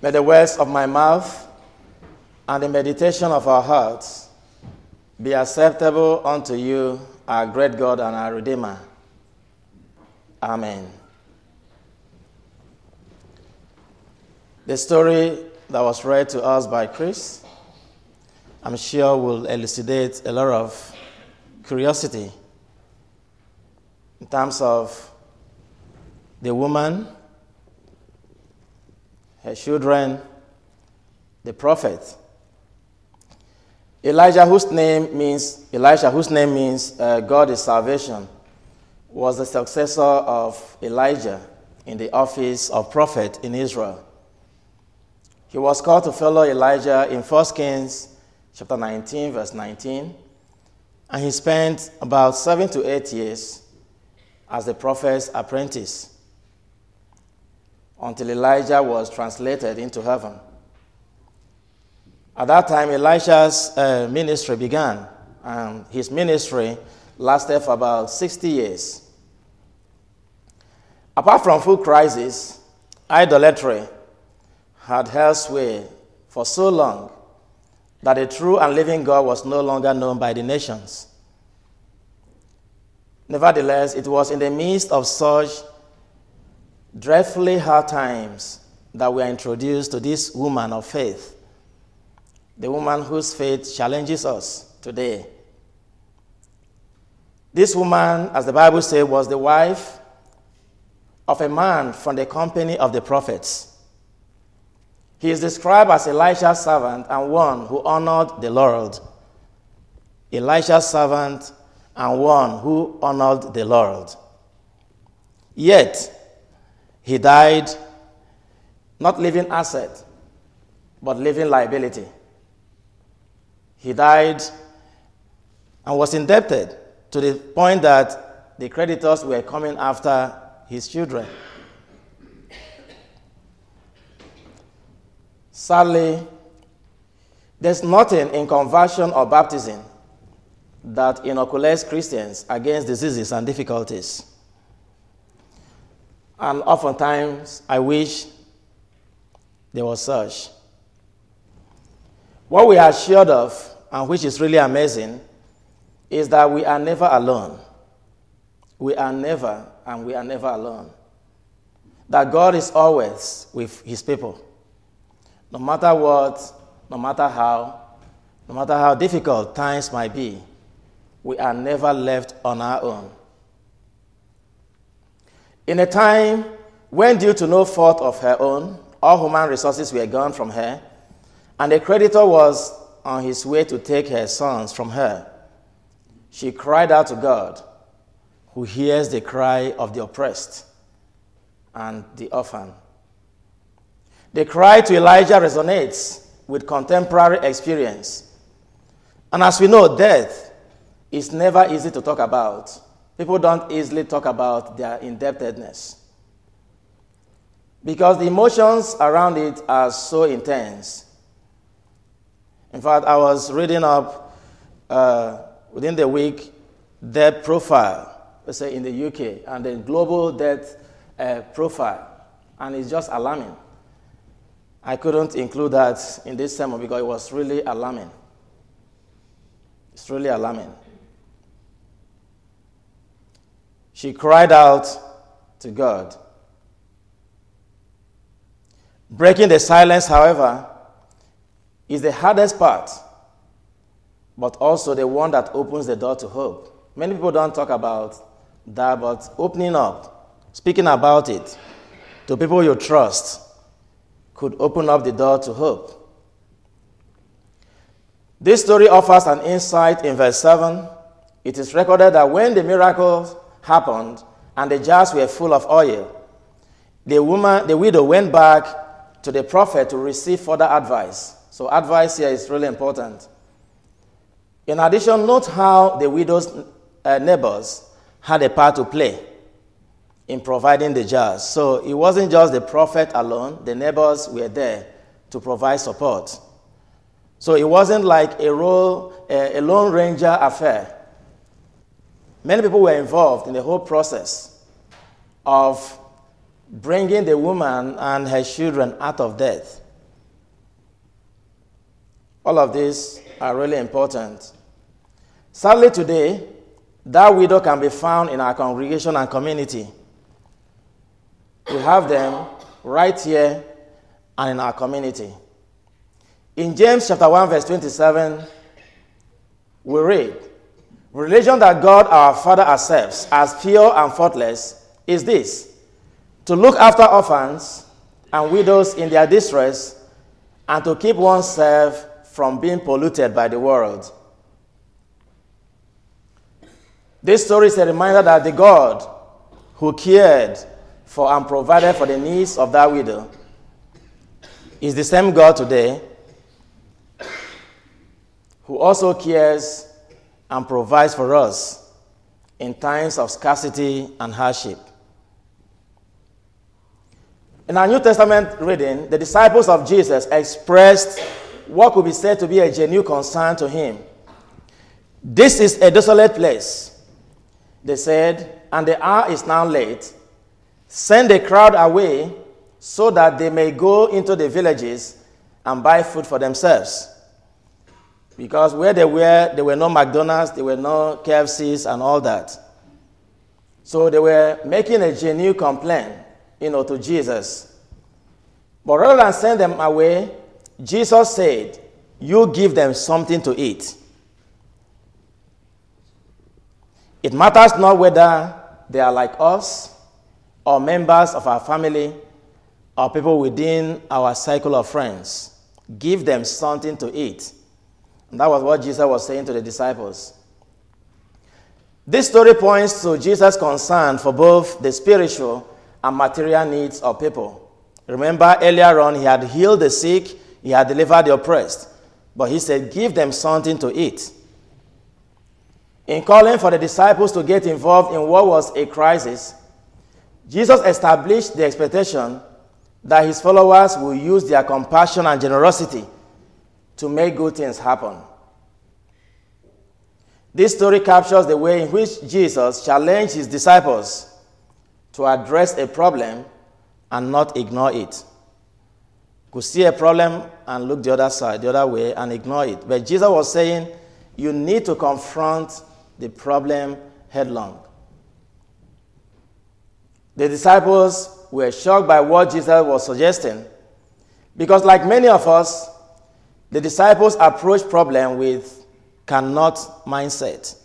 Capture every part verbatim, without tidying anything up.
May the words of my mouth and the meditation of our hearts be acceptable unto you, our great God and our Redeemer. Amen. The story that was read to us by Chris, I'm sure will elucidate a lot of curiosity in terms of the woman, her children, the prophet. Elijah, whose name means Elisha, whose name means uh, God is salvation, was the successor of Elijah in the office of prophet in Israel. He was called to follow Elijah in First Kings chapter nineteen, verse nineteen, and he spent about seven to eight years as the prophet's apprentice until Elijah was translated into heaven. At that time, Elisha's uh, ministry began, and his ministry lasted for about sixty years. Apart from food crisis, idolatry had held sway for so long that the true and living God was no longer known by the nations. Nevertheless, it was in the midst of such dreadfully hard times that we are introduced to this woman of faith, the woman whose faith challenges us today. This woman, as the Bible says, was the wife of a man from the company of the prophets. He is described as Elisha's servant and one who honored the Lord. Elisha's servant and one who honored the Lord. Yet, he died not leaving asset, but leaving liability. He died and was indebted to the point that the creditors were coming after his children. Sadly, there's nothing in conversion or baptism that inoculates Christians against diseases and difficulties. And oftentimes, I wish there was such. What we are assured of, and which is really amazing, is that we are never alone. We are never, and we are never alone. That God is always with his people. No matter what, no matter how, no matter how difficult times might be, we are never left on our own. In a time when, due to no fault of her own, all human resources were gone from her, and the creditor was on his way to take her sons from her, she cried out to God, who hears the cry of the oppressed and the orphan. The cry to Elijah resonates with contemporary experience. And as we know, death is never easy to talk about. People don't easily talk about their indebtedness because the emotions around it are so intense. In fact, I was reading up uh, within the week debt profile, let's say in the U K, and the global debt uh, profile, and it's just alarming. I couldn't include that in this sermon because it was really alarming. It's really alarming. She cried out to God. Breaking the silence, however, is the hardest part, but also the one that opens the door to hope. Many people don't talk about that, but opening up, speaking about it to people you trust, could open up the door to hope. This story offers an insight in verse seven. It is recorded that when the miracles happened and the jars were full of oil, the woman, the widow went back to the prophet to receive further advice. So advice here is really important. In addition, note how the widow's uh, neighbors had a part to play in providing the jars. So it wasn't just the prophet alone. The neighbors were there to provide support. So it wasn't like a, role, a, a Lone Ranger affair. Many people were involved in the whole process of bringing the woman and her children out of death. All of these are really important. Sadly today, that widow can be found in our congregation and community. We have them right here and in our community. In James chapter one, verse twenty-seven, we read, "Religion that God our Father accepts as pure and faultless is this, to look after orphans and widows in their distress, and to keep oneself from being polluted by the world." This story is a reminder that the God who cared for and provided for the needs of that widow is the same God today who also cares and provides for us in times of scarcity and hardship. In our New Testament reading, the disciples of Jesus expressed what could be said to be a genuine concern to him. "This is a desolate place," they said, "and the hour is now late. Send the crowd away so that they may go into the villages and buy food for themselves." Because where they were, there were no McDonald's, there were no K F C's and all that. So they were making a genuine complaint, you know, to Jesus. But rather than send them away, Jesus said, "You give them something to eat." It matters not whether they are like us or members of our family or people within our cycle of friends. Give them something to eat. And that was what Jesus was saying to the disciples. This story points to Jesus' concern for both the spiritual and material needs of people. Remember, earlier on, he had healed the sick, he had delivered the oppressed, but he said, "Give them something to eat." In calling for the disciples to get involved in what was a crisis, Jesus established the expectation that his followers will use their compassion and generosity to make good things happen. This story captures the way in which Jesus challenged his disciples to address a problem and not ignore it. Could see a problem and look the other side, the other way, and ignore it. But Jesus was saying, you need to confront the problem headlong. The disciples were shocked by what Jesus was suggesting, because like many of us, the disciples approached problem with cannot mindset.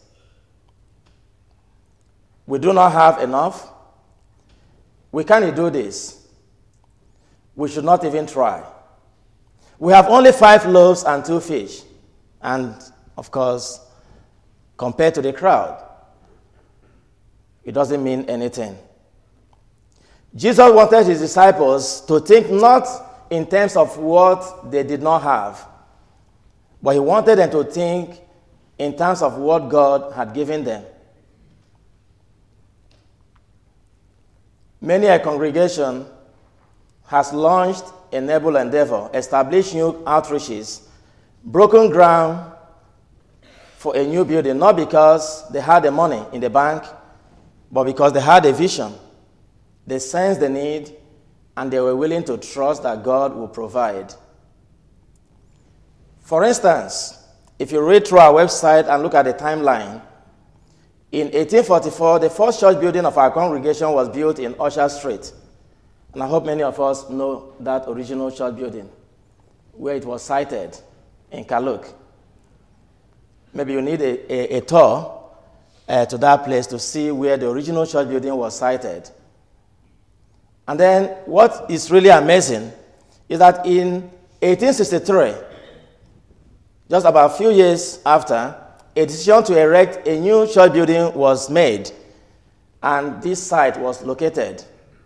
We do not have enough. We can't do this. We should not even try. We have only five loaves and two fish. And, of course, compared to the crowd, it doesn't mean anything. Jesus wanted his disciples to think not in terms of what they did not have, but he wanted them to think in terms of what God had given them. Many a congregation has launched a noble endeavor, established new outreaches, broken ground for a new building, not because they had the money in the bank, but because they had a vision. They sensed the need, and they were willing to trust that God will provide. For instance, if you read through our website and look at the timeline, in eighteen forty-four, the first church building of our congregation was built in Usher Street. And I hope many of us know that original church building, where it was sited in Kaluk. Maybe you need a, a, a tour uh, to that place to see where the original church building was sited. And then what is really amazing is that in eighteen sixty-three, just about a few years after, a decision to erect a new church building was made, and this site was located.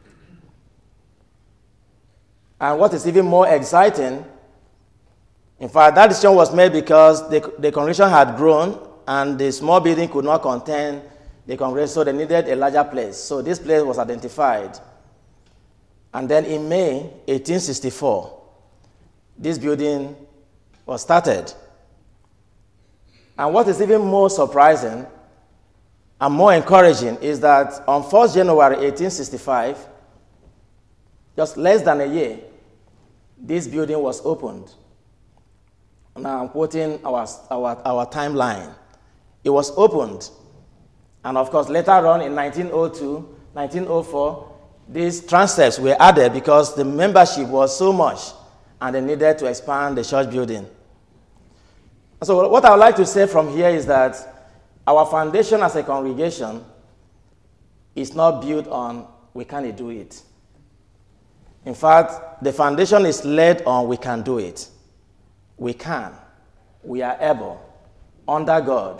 And what is even more exciting, in fact, that decision was made because the, the congregation had grown and the small building could not contain the congregation, so they needed a larger place. So this place was identified. And then in May eighteen sixty-four, this building was started. And what is even more surprising and more encouraging is that on first January eighteen sixty-five, just less than a year, this building was opened. Now I'm quoting our, our, our timeline. It was opened. And of course, later on in nineteen oh two, nineteen oh four, these transepts were added because the membership was so much and they needed to expand the church building. So what I would like to say from here is that our foundation as a congregation is not built on we can't do it. In fact, the foundation is laid on we can do it. We can. We are able. Under God.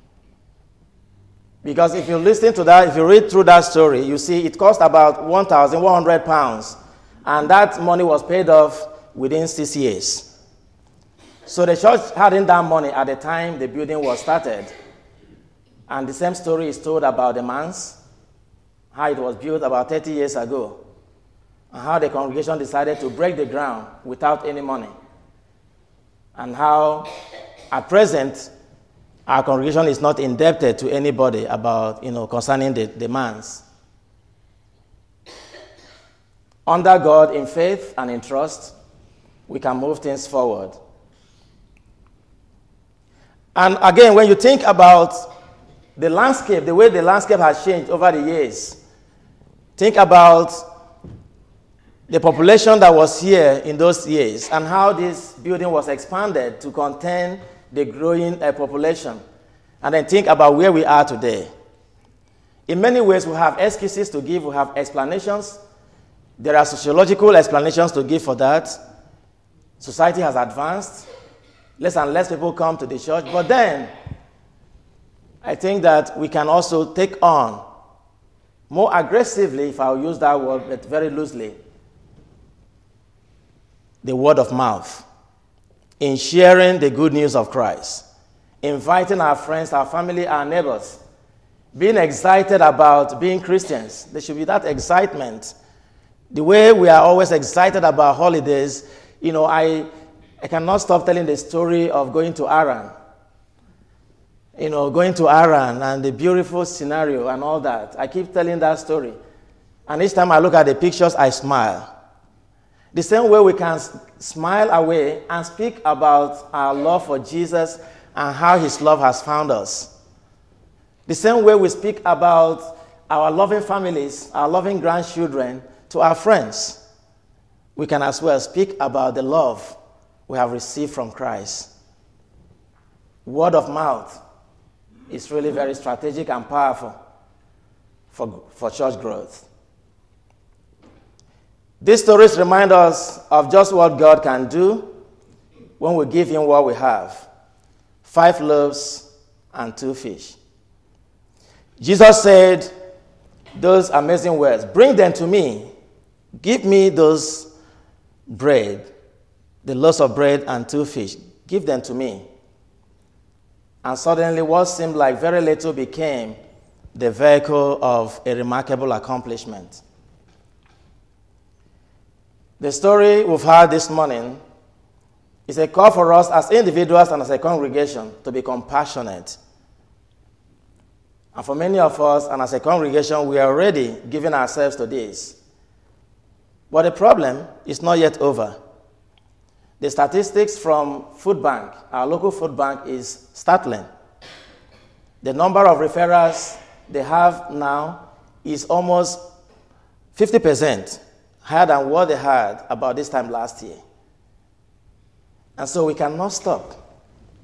Because if you listen to that, if you read through that story, you see it cost about one thousand one hundred pounds. And that money was paid off within six years. So the church hadn't that money at the time the building was started. And the same story is told about the manse, how it was built about thirty years ago, and how the congregation decided to break the ground without any money, and how at present our congregation is not indebted to anybody about, you know, concerning the, the manse. Under God, in faith and in trust, we can move things forward. And again, when you think about the landscape, the way the landscape has changed over the years, think about the population that was here in those years and how this building was expanded to contain the growing uh, population. And then think about where we are today. In many ways, we have excuses to give, we have explanations. There are sociological explanations to give for that. Society has advanced. Less and less people come to the church. But then, I think that we can also take on more aggressively, if I'll use that word, but very loosely, the word of mouth in sharing the good news of Christ, inviting our friends, our family, our neighbors, being excited about being Christians. There should be that excitement. The way we are always excited about holidays, you know, I, I cannot stop telling the story of going to Aran. You know, going to Aran and the beautiful scenario and all that. I keep telling that story. And each time I look at the pictures, I smile. The same way we can smile away and speak about our love for Jesus and how his love has found us. The same way we speak about our loving families, our loving grandchildren to our friends, we can as well speak about the love we have received from Christ. Word of mouth is really very strategic and powerful for, for church growth. These stories remind us of just what God can do when we give him what we have. Five loaves and two fish. Jesus said those amazing words, "Bring them to me. Give me those bread, the loaves of bread and two fish. Give them to me." And suddenly what seemed like very little became the vehicle of a remarkable accomplishment. The story we've heard this morning is a call for us as individuals and as a congregation to be compassionate. And for many of us, and as a congregation, we are already giving ourselves to this. But the problem is not yet over. The statistics from Food Bank, our local food bank, is startling. The number of referrals they have now is almost fifty percent higher than what they had about this time last year. And so we cannot stop.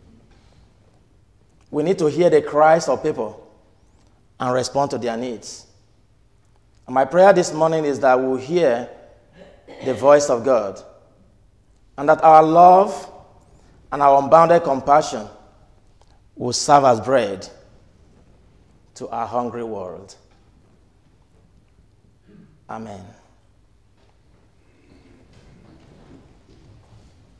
We need to hear the cries of people and respond to their needs. And my prayer this morning is that we'll hear the voice of God, and that our love and our unbounded compassion will serve as bread to our hungry world. Amen.